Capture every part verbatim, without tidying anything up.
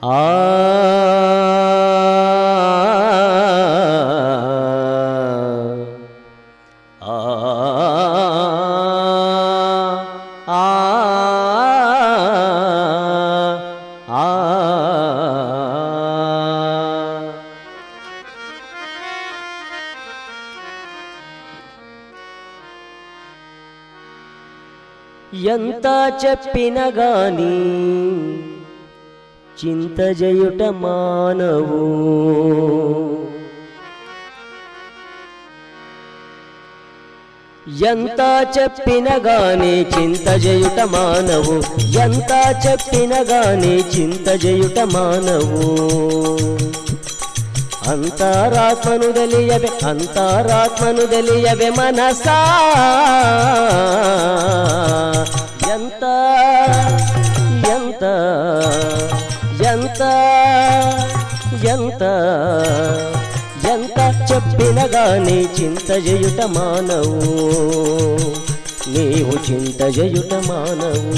ఆ ఆ ఆ ఎంత చెప్పిన గాని చింత జయుట మానవు ఎంత చెప్పిన గాని చింత జయుట మానవు ఎంత చెప్పిన గాని చింత జయుట మానవు అంతరాత్మను తెలియవే అంతరాత్మను తెలియవే మనసా ఎంత ఎంత ఎంత ఎంత ఎంత చెప్పిన గాని చింత జయుట మానవు నీవు చింత జయుట మానవు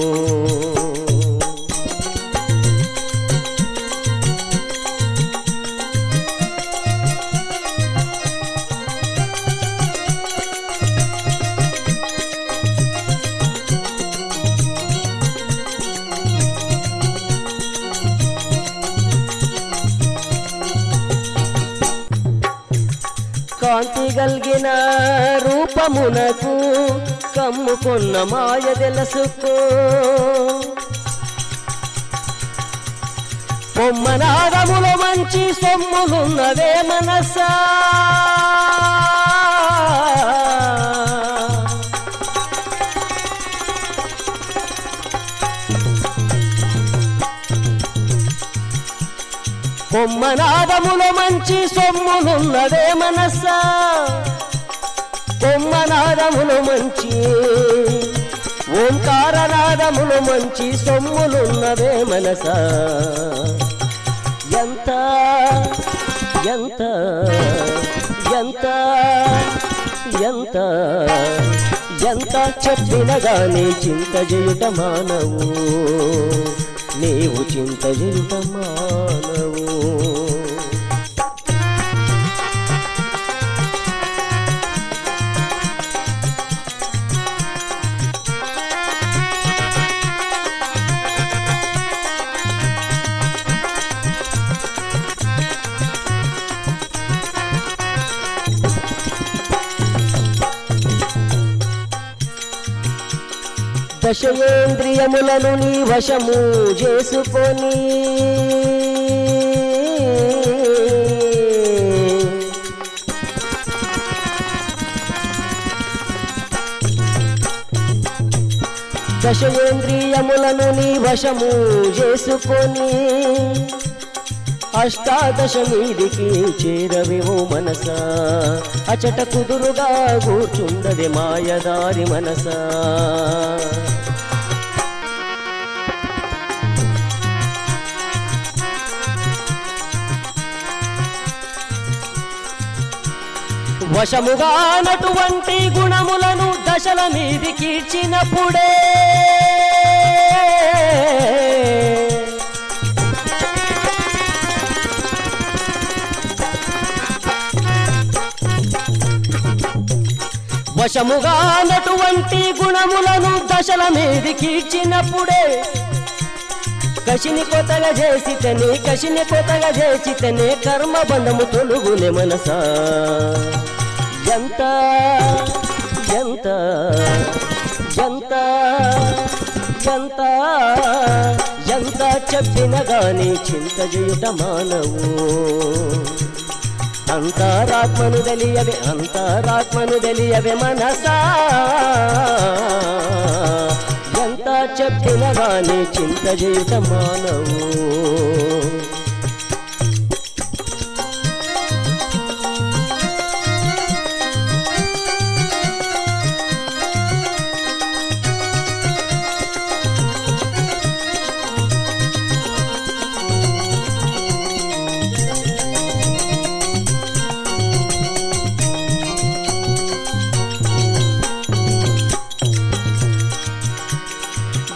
కాంతి గల్గిన రూపమునకు కమ్ముకున్న మాయ తెలుసుకో పొమ్మనాదములో మంచి సొమ్ములున్నవే మనసా కొమ్మనాదములో మంచి సొమ్ములున్నవే మనసా కొమ్మనాదములో మంచి ఓంకారనాదములో మంచి సొమ్ములున్నవే మనసా ఎంత ఎంత ఎంత ఎంత ఎంత చెప్పిన గాని చింత జయుట మానవు నీవు చింత జయుట మానవు దశయేంద్రియములను నీ వశము చేసుకొని దశయేంద్రియములను నీ వశము చేసుకొని అష్టాదశ మీదికి చేరవేవో మనసా అచట కుదురుగా కూర్చుండదే మాయదారి మనసా వశముగానటువంటి గుణములను దశల మీది కీర్చినప్పుడే వశముగానటువంటి గుణములను దశల మీది కీర్చినప్పుడే కసిని కొత్తగా చేసితనే కసిని కొత్తగా చేసితనే కర్మ బంధము తొలుగునే మనసా ఎంత ఎంత ఎంత ఎంత ఎంత చెప్పిన గాని చింత జయుట మానవు అంతరాత్మను తెలియవే అంతరాత్మను తెలియవే మనసా ఎంత చెప్పిన గాని చింత జయుట మానవు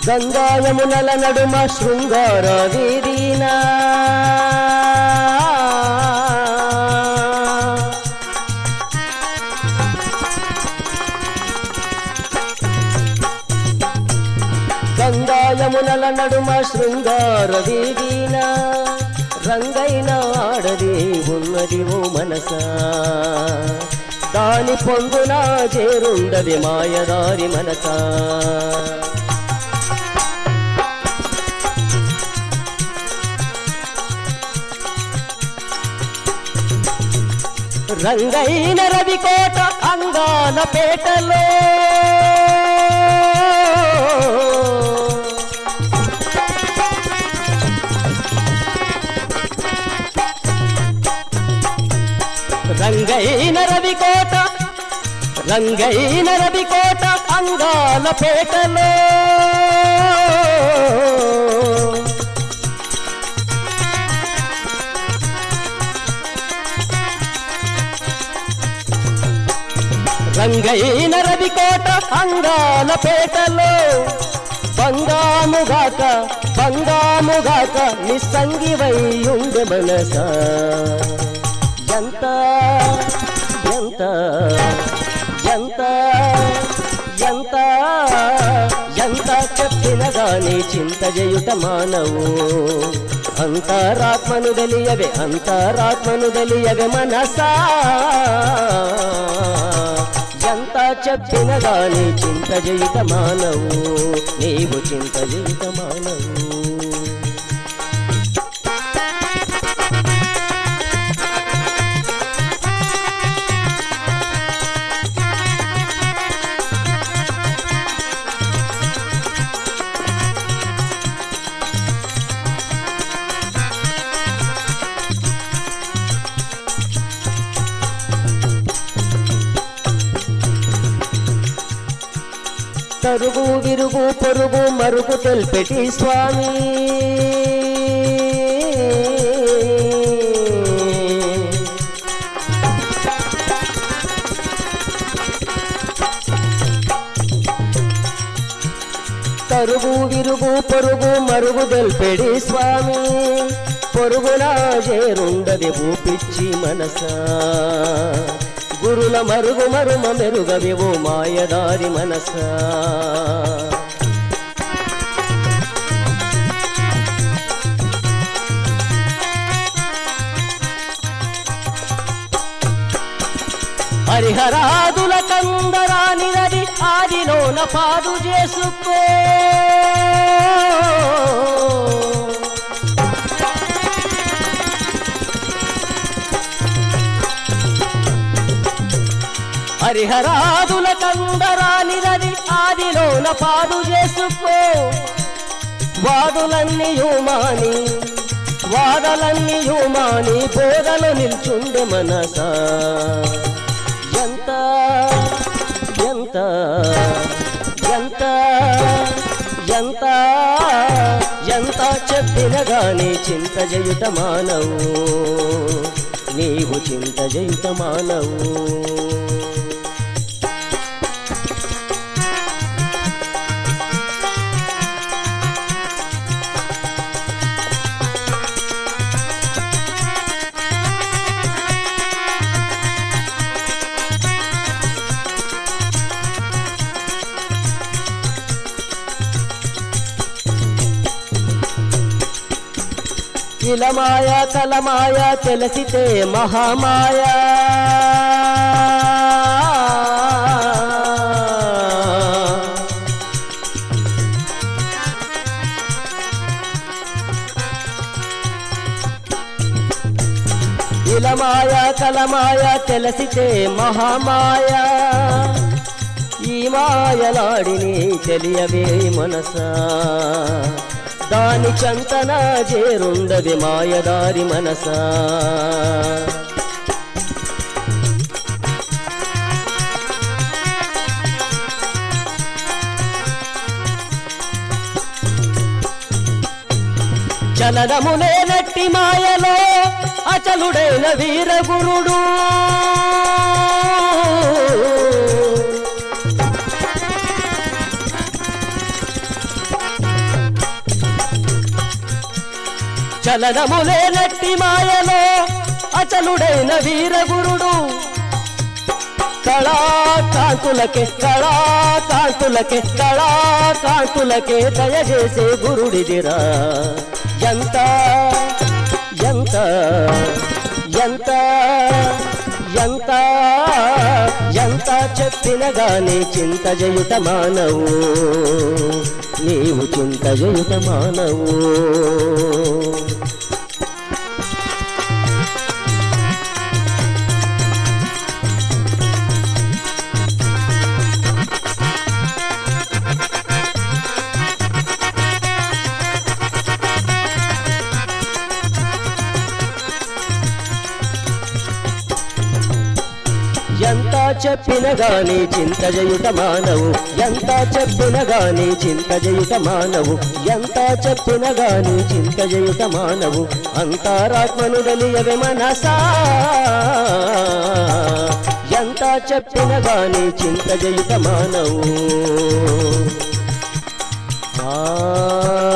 గంగాయమునల నడుమ శృంగార వీధిన గంగాయమునల నడుమ శృంగార వీధిన రంగైన ఆడది ఉన్నది ఓ మనసా దాని పొంగున చేరుండది మాయదారి మనసా రంగైన రవికోట అంగాల పేటలో రంగైన రవికోట రంగైన రవికోట అంగాల పేటలో రంగైన రవికోట అంగాల పేటలో బంగాముగాక బంగాముగాక నిస్సంగివై ఉండే మనసా ఎంత ఎంత ఎంత ఎంత ఎంత చెప్పిన గాని చింత చేయుట మానవు అంతరాత్మను తెలియవే అంతరాత్మను తెలియవే మనసా ఎంత చెప్పిన గాని చింత చేయుట మానవు నీవు చింత చేయుట మానవు తరుగు విరుగు పొరుగు మరుగు తెల్పెటి స్వామి తరుగు విరుగు పొరుగు మరుగు తెల్పెడి స్వామి పొరుగున చేరుండది ఊపిచ్చి మనసా గురుల మరుగు మరుమ మెరుగవివో మాయదారి మనసా హరిహరాదుల కందరాని నది ఆదిలోన పాదు చేసుకో హరిహరాదుల కందరాని నది ఆదిలోన పాదు చేసుకో వాదులన్నీయు మాని వాదలన్నీయు మాని బోధలు నిల్చుండే మనసా ఎంత ఎంత ఎంత ఎంత ఎంత చెప్పిన గాని చింత చేయుట మానవు నీవు చింత చేయుట మానవు ఇలమాయ కలమాయ తెలిసితే మహామాయ ఇలమాయ కలమాయ తెలిసితే మహామాయ ఈ మాయలాడిని తెలియవే మనసా దాని చంతన చేరుండది మాయదారి మనసా చలనమునే నట్టి మాయలో అచలుడైన వీరగురుడు చలనములేనట్టి మాయలో అచలుడైన వీరగురుడు కళాకాంతులకే కళాకాంతులకే కళాకాంతులకే దయచేసే గురుడిదిరా ఎంత ఎంత ఎంత ఎంత ఎంత చెప్పిన గాని చింత జయుట మానవు నీవు చింత జయుట మానవు ఎంత చెప్పిన గాని చింత జయుట మానవు ఎంత చెప్పిన గాని చింత జయుట మానవు ఎంత చెప్పిన గాని చింత జయుట మానవు అంతరాత్మను తెలియవే మనసా ఎంత చెప్పిన గాని చింత జయుట మానవు ఆ